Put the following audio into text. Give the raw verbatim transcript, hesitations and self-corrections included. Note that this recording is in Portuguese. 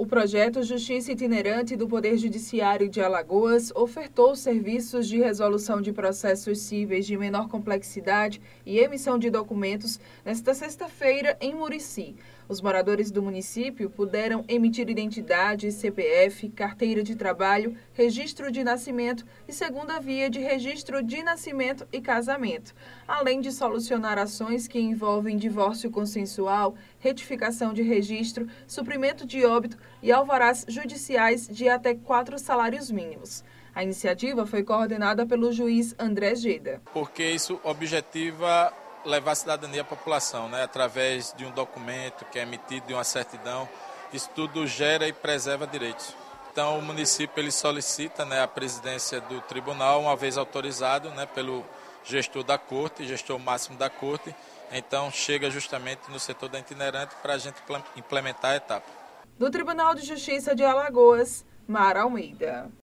O projeto Justiça Itinerante do Poder Judiciário de Alagoas ofertou serviços de resolução de processos cíveis de menor complexidade e emissão de documentos nesta sexta-feira em Murici. Os moradores do município puderam emitir identidade, C P F, carteira de trabalho, registro de nascimento e segunda via de registro de nascimento e casamento, além de solucionar ações que envolvem divórcio consensual, retificação de registro, suprimento de óbito e alvarás judiciais de até quatro salários mínimos. A iniciativa foi coordenada pelo juiz André Geda. Porque isso objetiva levar a cidadania à população, né? Através de um documento que é emitido, de uma certidão, isso tudo gera e preserva direitos. Então o município ele solicita, né, a presidência do tribunal, uma vez autorizado, né, pelo gestor da corte, gestor máximo da corte, então chega justamente no setor da itinerante para a gente implementar a etapa. Do Tribunal de Justiça de Alagoas, Mara Almeida.